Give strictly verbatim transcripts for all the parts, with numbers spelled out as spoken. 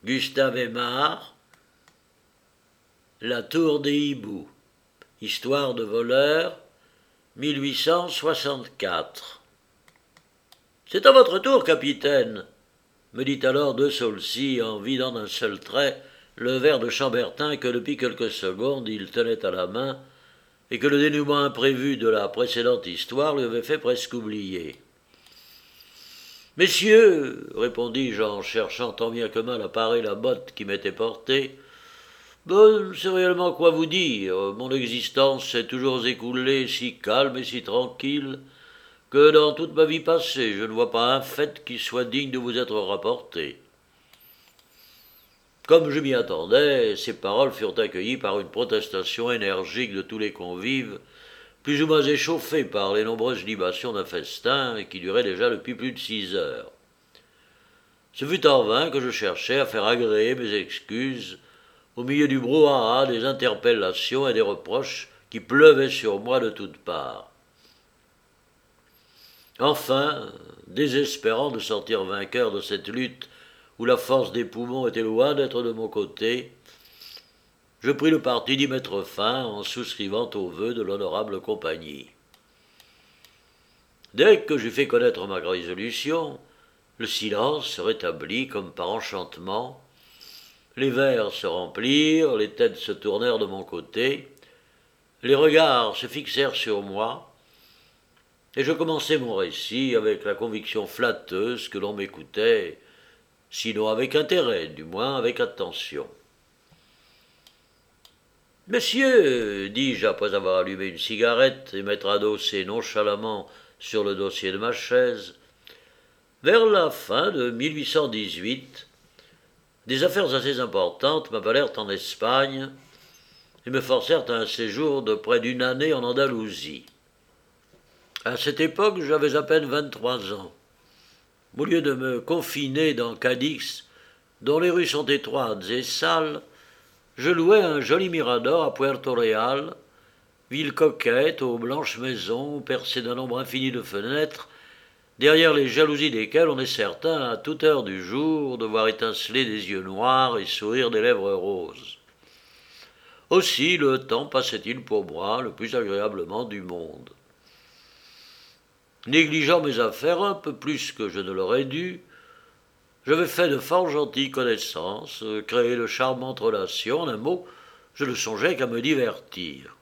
Gustave Aimard, La Tour des Hiboux, Histoire de voleurs, mille huit cent soixante-quatre. C'est à votre tour, capitaine, me dit alors de Saulcy en vidant d'un seul trait le verre de Chambertin que depuis quelques secondes il tenait à la main et que le dénouement imprévu de la précédente histoire lui avait fait presque oublier. « Messieurs, répondis-je en cherchant tant bien que mal à parer la botte qui m'était portée, ben, je ne sais réellement quoi vous dire. Mon existence s'est toujours écoulée si calme et si tranquille que dans toute ma vie passée, je ne vois pas un fait qui soit digne de vous être rapporté. » Comme je m'y attendais, ces paroles furent accueillies par une protestation énergique de tous les convives, plus ou moins échauffés par les nombreuses libations d'un festin qui durait déjà depuis plus de six heures. Ce fut en vain que je cherchais à faire agréer mes excuses au milieu du brouhaha des interpellations et des reproches qui pleuvaient sur moi de toutes parts. Enfin, désespérant de sortir vainqueur de cette lutte où la force des poumons était loin d'être de mon côté, je pris le parti d'y mettre fin en souscrivant aux vœux de l'honorable compagnie. Dès que j'eus fait connaître ma résolution, le silence se rétablit comme par enchantement, les verres se remplirent, les têtes se tournèrent de mon côté, les regards se fixèrent sur moi, et je commençai mon récit avec la conviction flatteuse que l'on m'écoutait, sinon avec intérêt, du moins avec attention. « Messieurs, dis-je après avoir allumé une cigarette et m'être adossé nonchalamment sur le dossier de ma chaise, vers la fin de mille huit cent dix-huit, des affaires assez importantes m'appelèrent en Espagne et me forcèrent à un séjour de près d'une année en Andalousie. À cette époque, j'avais à peine vingt-trois ans. Au lieu de me confiner dans Cadix, dont les rues sont étroites et sales, je louais un joli mirador à Puerto Real, ville coquette aux blanches maisons percées d'un nombre infini de fenêtres, derrière les jalousies desquelles on est certain à toute heure du jour de voir étinceler des yeux noirs et sourire des lèvres roses. Aussi le temps passait-il pour moi le plus agréablement du monde. Négligeant mes affaires un peu plus que je ne l'aurais dû, j'avais fait de fort gentilles connaissances, créé de charmantes relations, en un mot, je ne songeais qu'à me divertir.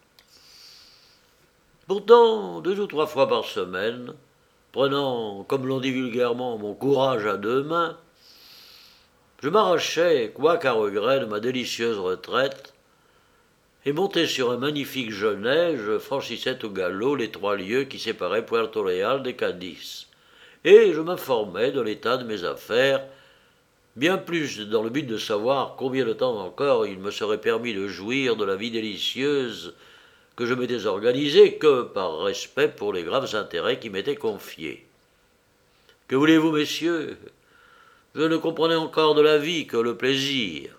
Pourtant, deux ou trois fois par semaine, prenant, comme l'on dit vulgairement, mon courage à deux mains, je m'arrachais, quoiqu'à regret, de ma délicieuse retraite, et monté sur un magnifique genêt, je franchissais au galop les trois lieues qui séparaient Puerto Real de Cadix, et je m'informais de l'état de mes affaires, bien plus dans le but de savoir combien de temps encore il me serait permis de jouir de la vie délicieuse que je m'étais organisée que par respect pour les graves intérêts qui m'étaient confiés. Que voulez-vous, messieurs? Je ne comprenais encore de la vie que le plaisir.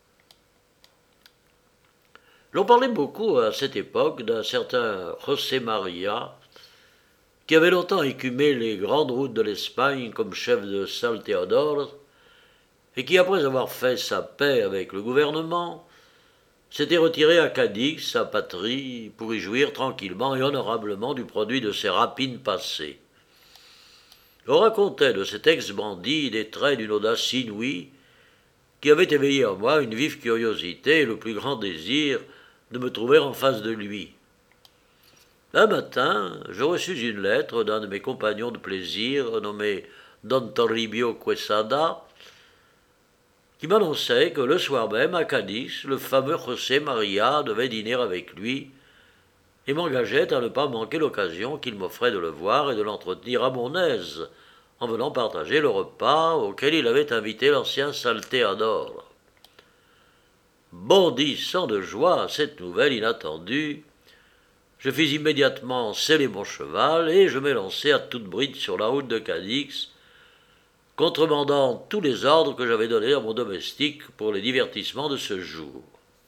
L'on parlait beaucoup à cette époque d'un certain José María, qui avait longtemps écumé les grandes routes de l'Espagne comme chef de Salteador, et qui, après avoir fait sa paix avec le gouvernement, s'était retiré à Cadix, sa patrie, pour y jouir tranquillement et honorablement du produit de ses rapines passées. On racontait de cet ex-bandit des traits d'une audace inouïe qui avait éveillé en moi une vive curiosité et le plus grand désir de me trouver en face de lui. Un matin, je reçus une lettre d'un de mes compagnons de plaisir, nommé Don Toribio Quesada, qui m'annonçait que le soir même, à Cadix, le fameux José María devait dîner avec lui et m'engageait à ne pas manquer l'occasion qu'il m'offrait de le voir et de l'entretenir à mon aise, en venant partager le repas auquel il avait invité l'ancien Salteador. Bondissant de joie à cette nouvelle inattendue, je fis immédiatement seller mon cheval et je m'élançai à toute bride sur la route de Cadix, contrebandant tous les ordres que j'avais donnés à mon domestique pour les divertissements de ce jour.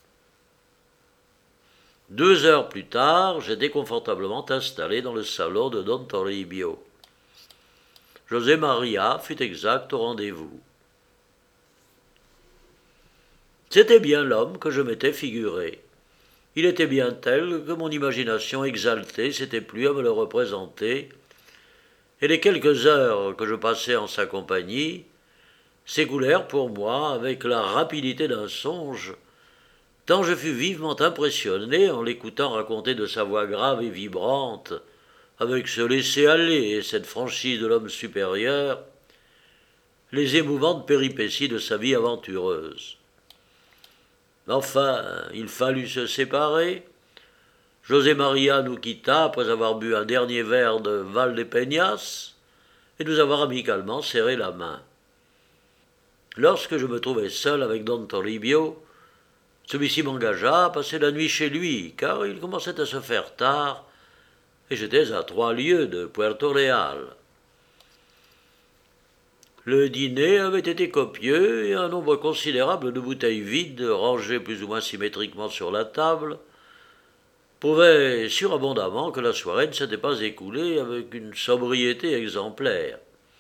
Deux heures plus tard, j'étais confortablement installé dans le salon de Don Toribio. José María fut exact au rendez-vous. C'était bien l'homme que je m'étais figuré. Il était bien tel que mon imagination exaltée s'était plu à me le représenter, et les quelques heures que je passai en sa compagnie s'écoulèrent pour moi avec la rapidité d'un songe, tant je fus vivement impressionné en l'écoutant raconter de sa voix grave et vibrante, avec ce laisser-aller et cette franchise de l'homme supérieur, les émouvantes péripéties de sa vie aventureuse. Enfin, il fallut se séparer. José Maria nous quitta après avoir bu un dernier verre de Valdepeñas et nous avoir amicalement serré la main. Lorsque je me trouvai seul avec Don Toribio, celui-ci m'engagea à passer la nuit chez lui, car il commençait à se faire tard, et j'étais à trois lieues de Puerto Real. Le dîner avait été copieux, et un nombre considérable de bouteilles vides, rangées plus ou moins symétriquement sur la table, prouvait surabondamment que la soirée ne s'était pas écoulée avec une sobriété exemplaire.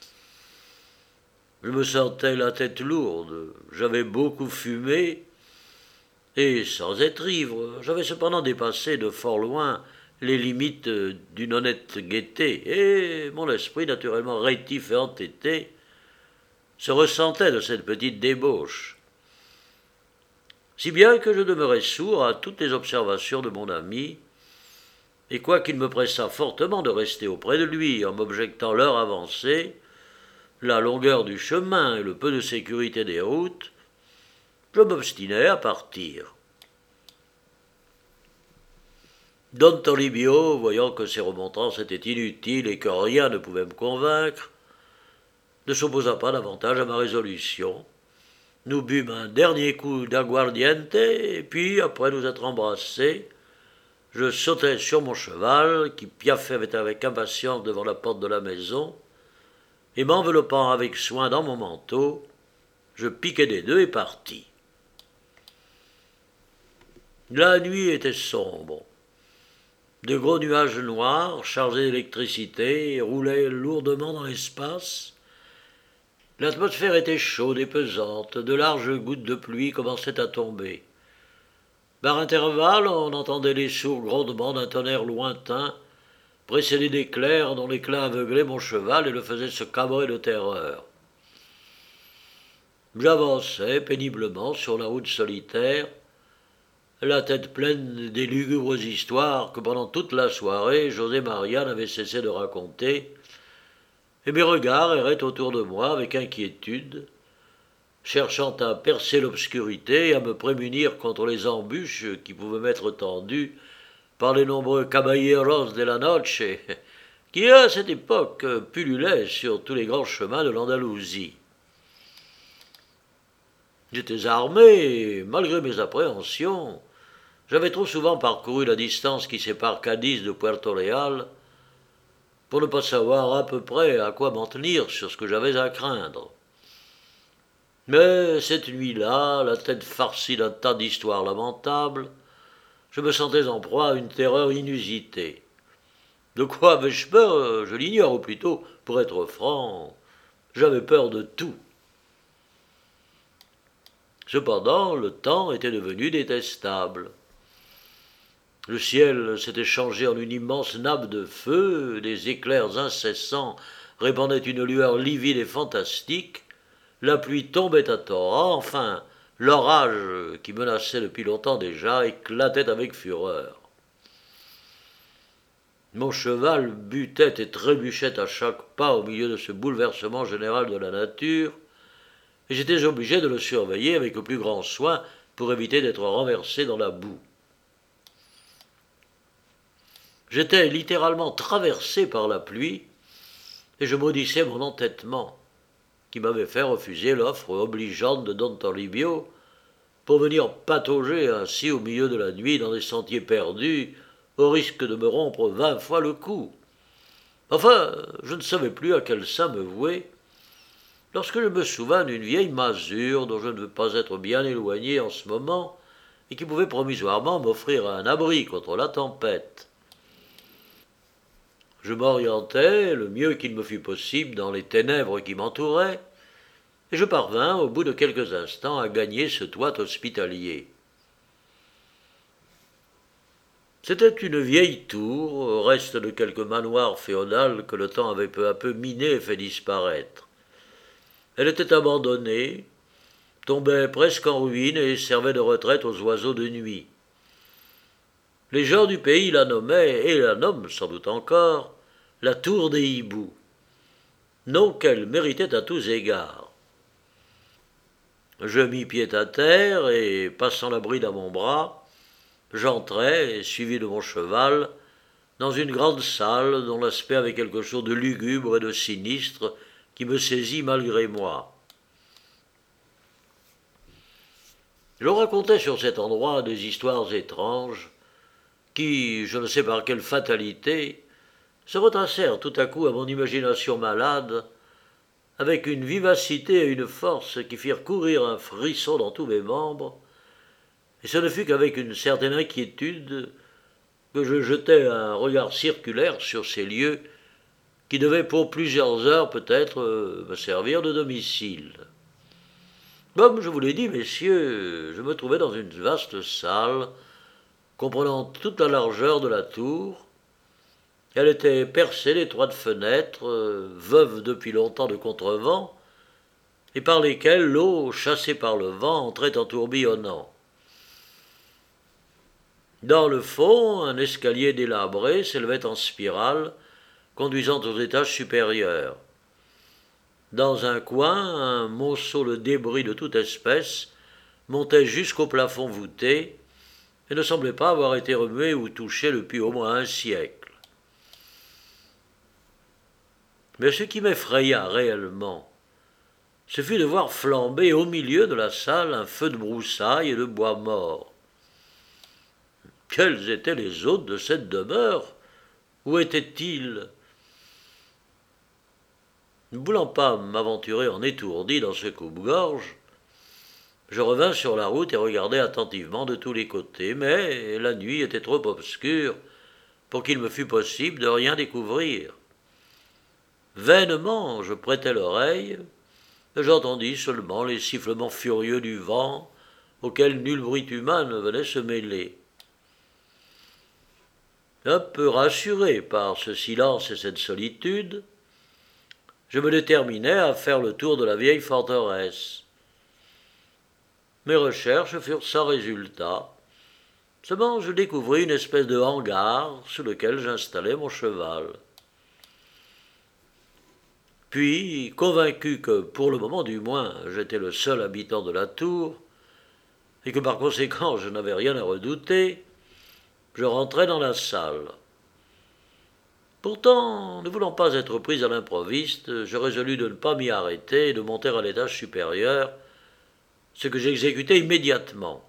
Je me sentais la tête lourde, j'avais beaucoup fumé, et sans être ivre, j'avais cependant dépassé de fort loin les limites d'une honnête gaieté, et mon esprit, naturellement rétif et entêté, se ressentait de cette petite débauche. Si bien que je demeurai sourd à toutes les observations de mon ami, et quoiqu'il me pressât fortement de rester auprès de lui en m'objectant l'heure avancée, la longueur du chemin et le peu de sécurité des routes, je m'obstinai à partir. Don Toribio, voyant que ces remontrances étaient inutiles et que rien ne pouvait me convaincre, ne s'opposa pas davantage à ma résolution. Nous bûmes un dernier coup d'aguardiente, et puis, après nous être embrassés, je sautai sur mon cheval, qui piaffait avec impatience devant la porte de la maison, et m'enveloppant avec soin dans mon manteau, je piquai des deux et partis. La nuit était sombre. De gros nuages noirs, chargés d'électricité, roulaient lourdement dans l'espace. L'atmosphère était chaude et pesante, de larges gouttes de pluie commençaient à tomber. Par intervalles, on entendait les sourds grondements d'un tonnerre lointain, précédé d'éclairs dont l'éclat aveuglait mon cheval et le faisait se cabrer de terreur. J'avançais péniblement sur la route solitaire, la tête pleine des lugubres histoires que pendant toute la soirée José Maria n'avait cessé de raconter, et mes regards erraient autour de moi avec inquiétude, cherchant à percer l'obscurité et à me prémunir contre les embûches qui pouvaient m'être tendues par les nombreux caballeros de la noche qui, à cette époque, pullulaient sur tous les grands chemins de l'Andalousie. J'étais armé, et, malgré mes appréhensions, j'avais trop souvent parcouru la distance qui sépare Cadiz de Puerto Real pour ne pas savoir à peu près à quoi m'en tenir sur ce que j'avais à craindre. Mais cette nuit-là, la tête farcie d'un tas d'histoires lamentables, je me sentais en proie à une terreur inusitée. De quoi avais-je peur? Je l'ignore, ou plutôt, pour être franc, j'avais peur de tout. Cependant, le temps était devenu détestable. Le ciel s'était changé en une immense nappe de feu, des éclairs incessants répandaient une lueur livide et fantastique, la pluie tombait à torrents, enfin, l'orage, qui menaçait depuis longtemps déjà, éclatait avec fureur. Mon cheval butait et trébuchait à chaque pas au milieu de ce bouleversement général de la nature, et j'étais obligé de le surveiller avec le plus grand soin pour éviter d'être renversé dans la boue. J'étais littéralement traversé par la pluie, et je maudissais mon entêtement, qui m'avait fait refuser l'offre obligeante de Don Toribio pour venir patauger ainsi au milieu de la nuit dans des sentiers perdus, au risque de me rompre vingt fois le cou. Enfin, je ne savais plus à quel saint me vouer, lorsque je me souvins d'une vieille masure dont je ne veux pas être bien éloigné en ce moment, et qui pouvait provisoirement m'offrir un abri contre la tempête. Je m'orientai le mieux qu'il me fut possible dans les ténèbres qui m'entouraient, et je parvins, au bout de quelques instants, à gagner ce toit hospitalier. C'était une vieille tour, reste de quelques manoirs féodales que le temps avait peu à peu miné et fait disparaître. Elle était abandonnée, tombait presque en ruine et servait de retraite aux oiseaux de nuit. Les gens du pays la nommaient, et la nomment sans doute encore, la tour des hiboux, nom qu'elle méritait à tous égards. Je mis pied à terre et, passant la bride à mon bras, j'entrai, suivi de mon cheval, dans une grande salle dont l'aspect avait quelque chose de lugubre et de sinistre qui me saisit malgré moi. Je racontais sur cet endroit des histoires étranges qui, je ne sais par quelle fatalité, se retracèrent tout à coup à mon imagination malade, avec une vivacité et une force qui firent courir un frisson dans tous mes membres, et ce ne fut qu'avec une certaine inquiétude que je jetai un regard circulaire sur ces lieux qui devaient pour plusieurs heures peut-être me servir de domicile. Comme je vous l'ai dit, messieurs, je me trouvais dans une vaste salle comprenant toute la largeur de la tour. Elle était percée d'étroites fenêtres, euh, veuves depuis longtemps de contrevents, et par lesquelles l'eau, chassée par le vent, entrait en tourbillonnant. Dans le fond, un escalier délabré s'élevait en spirale, conduisant aux étages supérieurs. Dans un coin, un monceau de débris de toute espèce montait jusqu'au plafond voûté et ne semblait pas avoir été remué ou touché depuis au moins un siècle. Mais ce qui m'effraya réellement, ce fut de voir flamber au milieu de la salle un feu de broussailles et de bois mort. Quels étaient les hôtes de cette demeure? Où étaient-ils? Ne voulant pas m'aventurer en étourdi dans ce coupe-gorge, je revins sur la route et regardai attentivement de tous les côtés, mais la nuit était trop obscure pour qu'il me fût possible de rien découvrir. Vainement je prêtai l'oreille, et j'entendis seulement les sifflements furieux du vent, auxquels nul bruit humain ne venait se mêler. Un peu rassuré par ce silence et cette solitude, je me déterminai à faire le tour de la vieille forteresse. Mes recherches furent sans résultat. Seulement je découvris une espèce de hangar sous lequel j'installai mon cheval. Puis, convaincu que, pour le moment du moins, j'étais le seul habitant de la tour, et que par conséquent je n'avais rien à redouter, je rentrai dans la salle. Pourtant, ne voulant pas être pris à l'improviste, je résolus de ne pas m'y arrêter et de monter à l'étage supérieur, ce que j'exécutai immédiatement.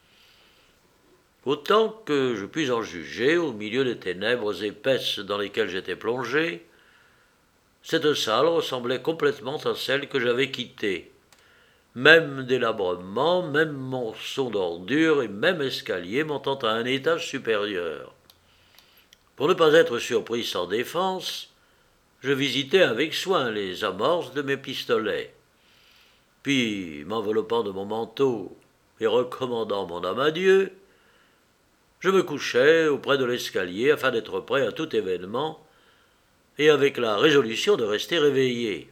Autant que je puis en juger, au milieu des ténèbres épaisses dans lesquelles j'étais plongé, cette salle ressemblait complètement à celle que j'avais quittée. Même délabrement, même monceau d'ordures et même escalier montant à un étage supérieur. Pour ne pas être surpris sans défense, je visitai avec soin les amorces de mes pistolets. Puis, m'enveloppant de mon manteau et recommandant mon âme à Dieu, je me couchai auprès de l'escalier afin d'être prêt à tout événement et avec la résolution de rester éveillé.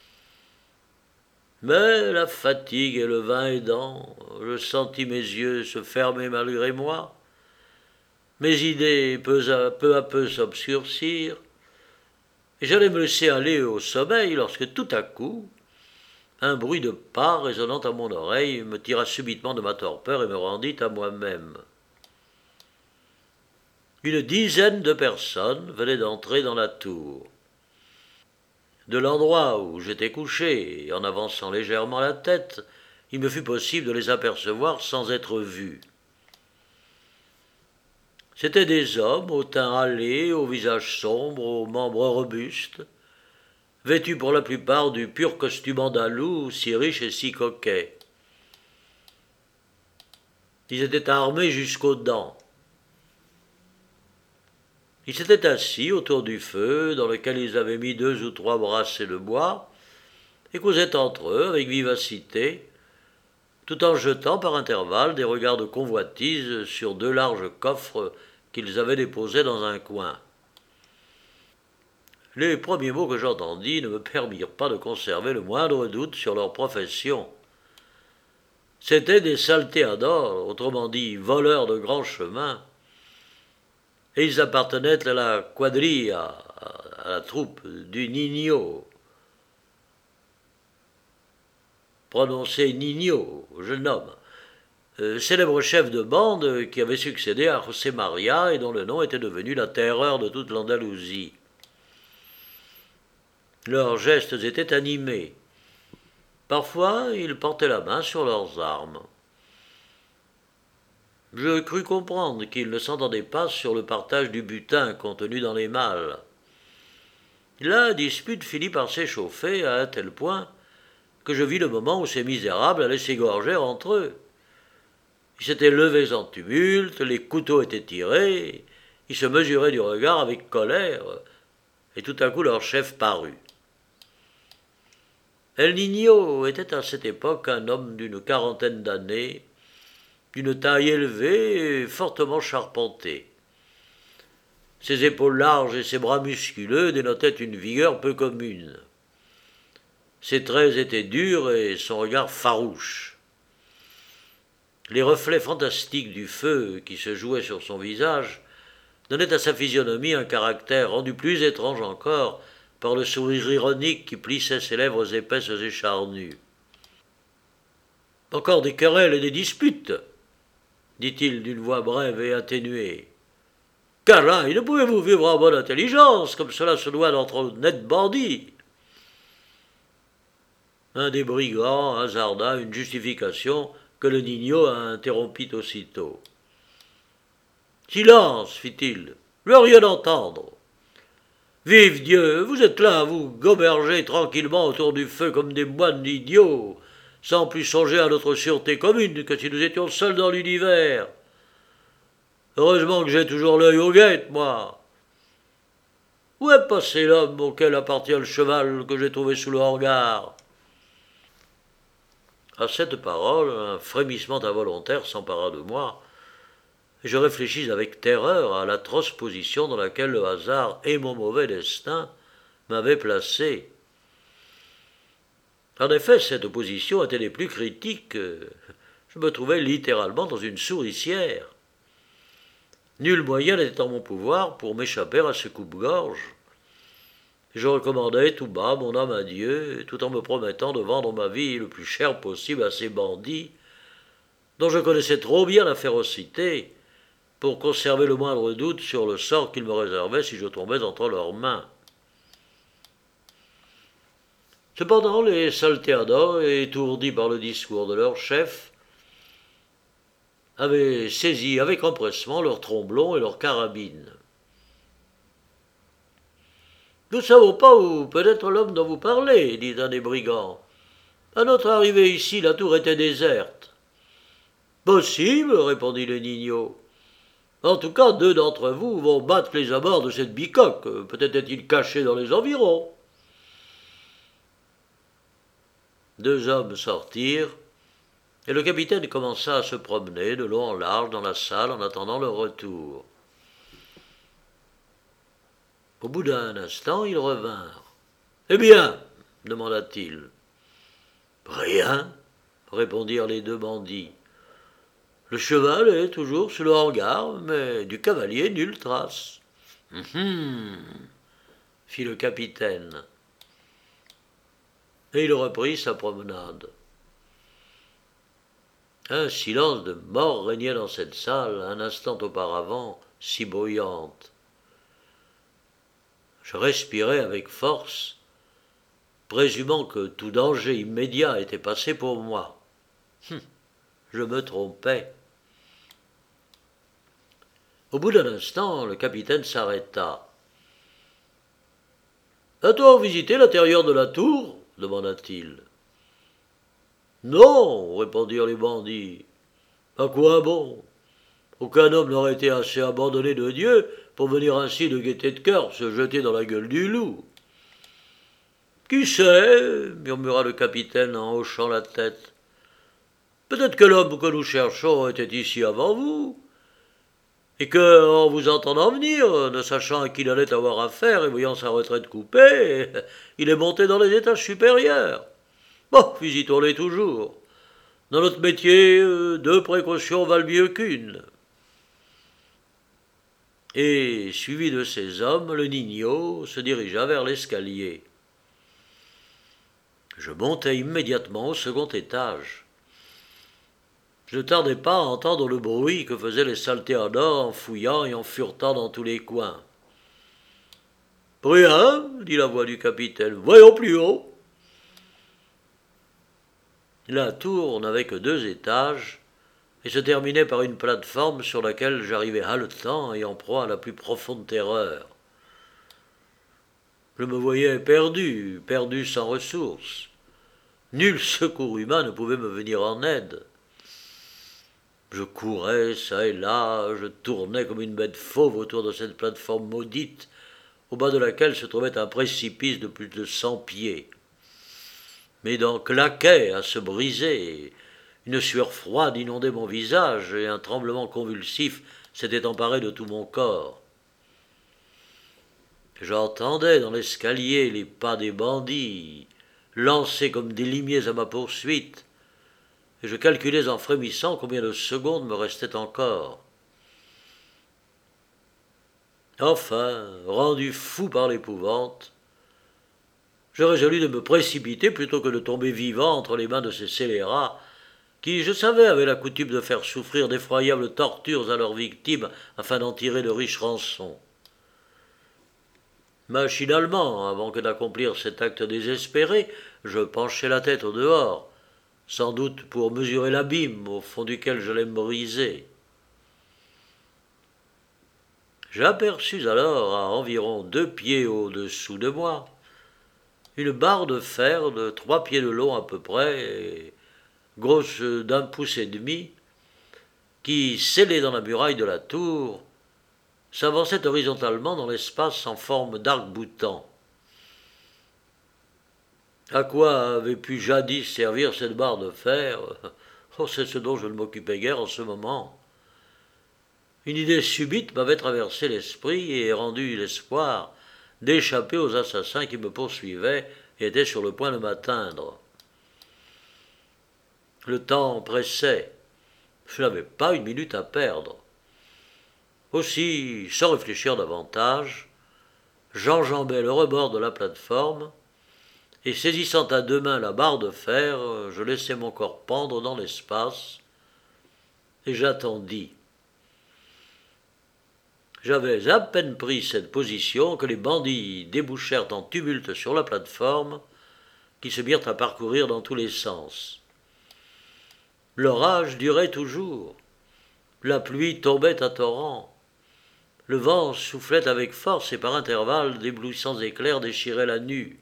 Mais la fatigue et le vin aidant, je sentis mes yeux se fermer malgré moi, mes idées peu à peu, à peu s'obscurcirent, et j'allais me laisser aller au sommeil lorsque tout à coup, un bruit de pas résonnant à mon oreille me tira subitement de ma torpeur et me rendit à moi-même. Une dizaine de personnes venaient d'entrer dans la tour. De l'endroit où j'étais couché, et en avançant légèrement la tête, il me fut possible de les apercevoir sans être vu. C'étaient des hommes au teint hâlé, au visage sombre, aux membres robustes, vêtus pour la plupart du pur costume andalou, si riche et si coquet. Ils étaient armés jusqu'aux dents. Ils s'étaient assis autour du feu, dans lequel ils avaient mis deux ou trois brassées de bois, et causaient entre eux avec vivacité, tout en jetant par intervalles des regards de convoitise sur deux larges coffres qu'ils avaient déposés dans un coin. Les premiers mots que j'entendis ne me permirent pas de conserver le moindre doute sur leur profession. C'étaient des saltéadors, autrement dit voleurs de grands chemins, et ils appartenaient à la quadrilla, à la troupe du Niño. Prononcé Niño, jeune homme, euh, célèbre chef de bande qui avait succédé à José María et dont le nom était devenu la terreur de toute l'Andalousie. Leurs gestes étaient animés. Parfois, ils portaient la main sur leurs armes. Je crus comprendre qu'ils ne s'entendaient pas sur le partage du butin contenu dans les malles. La dispute finit par s'échauffer à un tel point que je vis le moment où ces misérables allaient s'égorger entre eux. Ils s'étaient levés en tumulte, les couteaux étaient tirés, ils se mesuraient du regard avec colère, et tout à coup leur chef parut. El Niño était à cette époque un homme d'une quarantaine d'années, d'une taille élevée et fortement charpentée. Ses épaules larges et ses bras musculeux dénotaient une vigueur peu commune. Ses traits étaient durs et son regard farouche. Les reflets fantastiques du feu qui se jouait sur son visage donnaient à sa physionomie un caractère rendu plus étrange encore par le sourire ironique qui plissait ses lèvres épaisses et charnues. « Encore des querelles et des disputes !» dit-il d'une voix brève et atténuée. « Caraï, ne pouvez-vous vivre en bonne intelligence, comme cela se doit d'entre honnêtes bandits ?» Un des brigands hasarda une justification que le Niño interrompit aussitôt. « Silence, fit-il, je veux rien entendre. Vive Dieu, vous êtes là à vous goberger tranquillement autour du feu comme des moines idiots, sans plus songer à notre sûreté commune que si nous étions seuls dans l'univers. Heureusement que j'ai toujours l'œil aux guettes, moi. Où est passé l'homme auquel appartient le cheval que j'ai trouvé sous le hangar ?» À cette parole, un frémissement involontaire s'empara de moi, et je réfléchis avec terreur à l'atroce position dans laquelle le hasard et mon mauvais destin m'avaient placé. En effet, cette position était des plus critiques. Je me trouvais littéralement dans une souricière. Nul moyen n'était en mon pouvoir pour m'échapper à ce coupe-gorge. Je recommandais tout bas mon âme à Dieu, tout en me promettant de vendre ma vie le plus cher possible à ces bandits, dont je connaissais trop bien la férocité pour conserver le moindre doute sur le sort qu'ils me réservaient si je tombais entre leurs mains. Cependant, les saltéadors, étourdis par le discours de leur chef, avaient saisi avec empressement leurs tromblons et leurs carabines. « Nous ne savons pas où peut être l'homme dont vous parlez, dit un des brigands. À notre arrivée ici, la tour était déserte. »« Possible, répondit le Niño. En tout cas, deux d'entre vous vont battre les abords de cette bicoque. Peut-être est-il caché dans les environs. » Deux hommes sortirent, et le capitaine commença à se promener de long en large dans la salle en attendant leur retour. Au bout d'un instant, ils revinrent. « Eh bien ?» demanda-t-il. « Rien, » répondirent les deux bandits. « Le cheval est toujours sous le hangar, mais du cavalier, nulle trace. »« Hum, fit le capitaine. Et il reprit sa promenade. Un silence de mort régnait dans cette salle, un instant auparavant si bruyante. Je respirais avec force, présumant que tout danger immédiat était passé pour moi. Hum, je me trompais. Au bout d'un instant, le capitaine s'arrêta. « As-tu visité l'intérieur de la tour ?» demanda-t-il. « Non, répondirent les bandits. « À quoi bon? Aucun homme n'aurait été assez abandonné de Dieu pour venir ainsi de gaieté de cœur se jeter dans la gueule du loup. » « Qui sait, murmura le capitaine en hochant la tête. Peut-être que l'homme que nous cherchons était ici avant vous, et que, en vous entendant venir, ne sachant à qui il allait avoir affaire et voyant sa retraite coupée, il est monté dans les étages supérieurs. Bon, visitons-les toujours. Dans notre métier, deux précautions valent mieux qu'une. Et, suivi de ses hommes, le Nino se dirigea vers l'escalier. Je montai immédiatement au second étage. Je ne tardai pas à entendre le bruit que faisaient les saltéadors en fouillant et en furetant dans tous les coins. « Rien, dit la voix du capitaine. Voyons plus haut. » La tour n'avait que deux étages et se terminait par une plateforme sur laquelle j'arrivais haletant et en proie à la plus profonde terreur. Je me voyais perdu, perdu sans ressources. Nul secours humain ne pouvait me venir en aide. Je courais çà et là, je tournais comme une bête fauve autour de cette plateforme maudite, au bas de laquelle se trouvait un précipice de plus de cent pieds. Mes dents claquaient à se briser, une sueur froide inondait mon visage et un tremblement convulsif s'était emparé de tout mon corps. J'entendais dans l'escalier les pas des bandits, lancés comme des limiers à ma poursuite, et je calculais en frémissant combien de secondes me restaient encore. Enfin, rendu fou par l'épouvante, je résolus de me précipiter plutôt que de tomber vivant entre les mains de ces scélérats qui, je savais, avaient la coutume de faire souffrir d'effroyables tortures à leurs victimes afin d'en tirer de riches rançons. Machinalement, avant que d'accomplir cet acte désespéré, je penchai la tête au dehors, sans doute pour mesurer l'abîme au fond duquel j'allais me briser. J'aperçus alors, à environ deux pieds au-dessous de moi, une barre de fer de trois pieds de long à peu près, et grosse d'un pouce et demi, qui, scellée dans la muraille de la tour, s'avançait horizontalement dans l'espace en forme d'arc-boutant. À quoi avait pu jadis servir cette barre de fer? Oh, c'est ce dont je ne m'occupais guère en ce moment. Une idée subite m'avait traversé l'esprit et rendu l'espoir d'échapper aux assassins qui me poursuivaient et étaient sur le point de m'atteindre. Le temps pressait. Je n'avais pas une minute à perdre. Aussi, sans réfléchir davantage, j'enjambai le rebord de la plateforme et, saisissant à deux mains la barre de fer, je laissai mon corps pendre dans l'espace et j'attendis. J'avais à peine pris cette position que les bandits débouchèrent en tumulte sur la plateforme, qui se mirent à parcourir dans tous les sens. L'orage durait toujours. La pluie tombait à torrents. Le vent soufflait avec force et par intervalles d'éblouissants éclairs déchiraient la nue.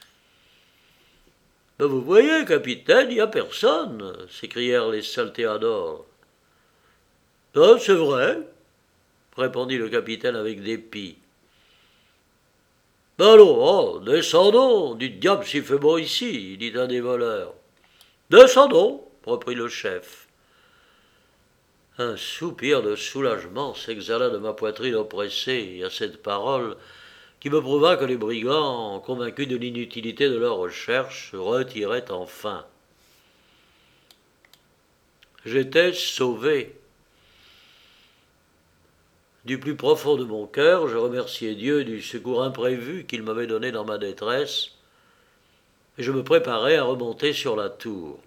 « Ben vous voyez, capitaine, il n'y a personne !» s'écrièrent les saltéadors. « Ah, c'est vrai !» répondit le capitaine avec dépit. « Ben allons, oh, descendons, du diable s'il fait beau ici !» dit un des voleurs. « Descendons !» reprit le chef. Un soupir de soulagement s'exhala de ma poitrine oppressée à cette parole qui me prouva que les brigands, convaincus de l'inutilité de leurs recherches, se retiraient enfin. J'étais sauvé. Du plus profond de mon cœur, je remerciai Dieu du secours imprévu qu'il m'avait donné dans ma détresse, et je me préparai à remonter sur la tour.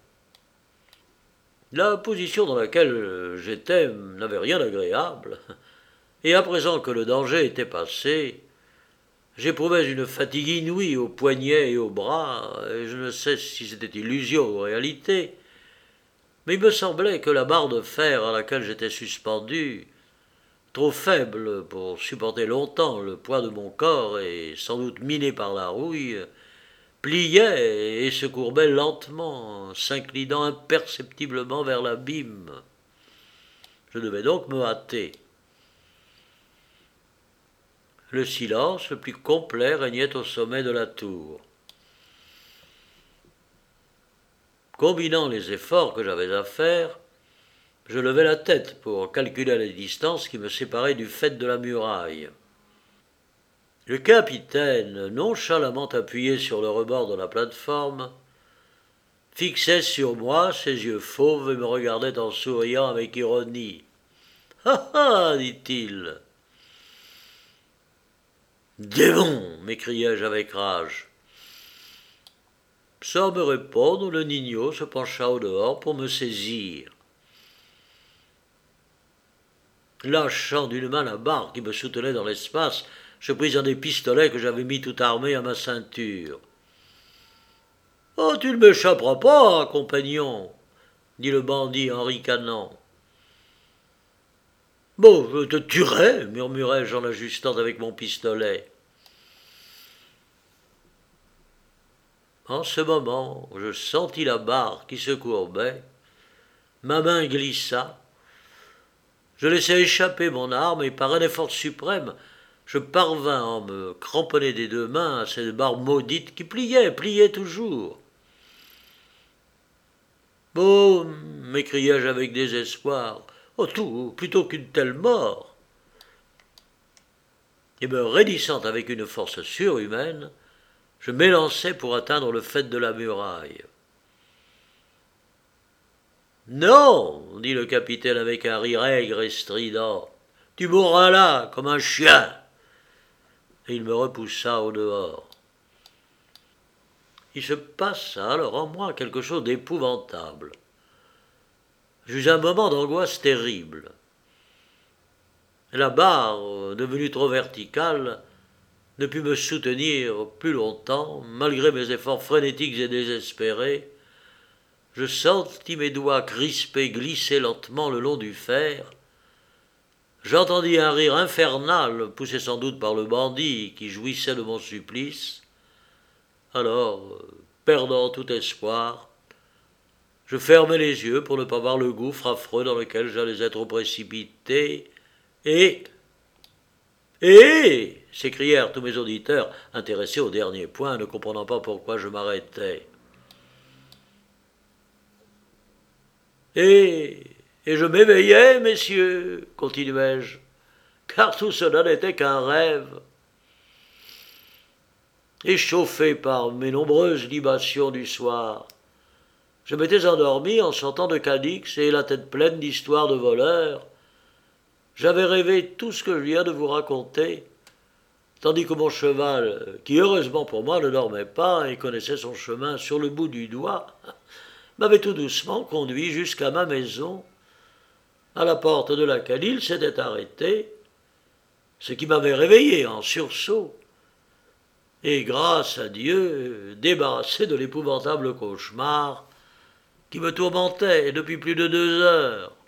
La position dans laquelle j'étais n'avait rien d'agréable, et à présent que le danger était passé, j'éprouvais une fatigue inouïe aux poignets et aux bras, et je ne sais si c'était illusion ou réalité, mais il me semblait que la barre de fer à laquelle j'étais suspendu, trop faible pour supporter longtemps le poids de mon corps et sans doute minée par la rouille, pliait et se courbait lentement, s'inclinant imperceptiblement vers l'abîme. Je devais donc me hâter. Le silence le plus complet régnait au sommet de la tour. Combinant les efforts que j'avais à faire, je levai la tête pour calculer les distances qui me séparaient du faîte de la muraille. Le capitaine, nonchalamment appuyé sur le rebord de la plateforme, fixait sur moi ses yeux fauves et me regardait en souriant avec ironie. « Ah ah !» dit-il. « Démon !» m'écriai-je avec rage. Sans me répondre, le Nino se pencha au dehors pour me saisir. Lâchant d'une main la barre qui me soutenait dans l'espace, je pris un des pistolets que j'avais mis tout armé à ma ceinture. « Oh, tu ne m'échapperas pas, compagnon !» dit le bandit en ricanant. « Bon, je te tuerai, murmurai-je en l'ajustant avec mon pistolet. En ce moment, je sentis la barre qui se courbait, ma main glissa, je laissai échapper mon arme et par un effort suprême, je parvins à me cramponner des deux mains à cette barre maudite qui pliait, pliait toujours. « Bon, m'écriai-je avec désespoir, oh tout, plutôt qu'une telle mort !» Et me raidissant avec une force surhumaine, je m'élançai pour atteindre le faîte de la muraille. « Non !» dit le capitaine avec un rire aigre et strident. « Tu mourras là, comme un chien !» Et il me repoussa au dehors. Il se passa alors en moi quelque chose d'épouvantable. J'eus un moment d'angoisse terrible. La barre, devenue trop verticale, ne put me soutenir plus longtemps, malgré mes efforts frénétiques et désespérés. Je sentis mes doigts crispés glisser lentement le long du fer. J'entendis un rire infernal, poussé sans doute par le bandit qui jouissait de mon supplice. Alors, perdant tout espoir, je fermai les yeux pour ne pas voir le gouffre affreux dans lequel j'allais être précipité, et... Et s'écrièrent tous mes auditeurs, intéressés au dernier point, ne comprenant pas pourquoi je m'arrêtais. Et, et je m'éveillai, messieurs, continuai-je, car tout cela n'était qu'un rêve. Échauffé par mes nombreuses libations du soir, je m'étais endormi en sortant de Cadix et la tête pleine d'histoires de voleurs. J'avais rêvé tout ce que je viens de vous raconter, tandis que mon cheval, qui heureusement pour moi ne dormait pas et connaissait son chemin sur le bout du doigt, m'avait tout doucement conduit jusqu'à ma maison. À la porte de laquelle il s'était arrêté, ce qui m'avait réveillé en sursaut, et grâce à Dieu, débarrassé de l'épouvantable cauchemar qui me tourmentait depuis plus de deux heures.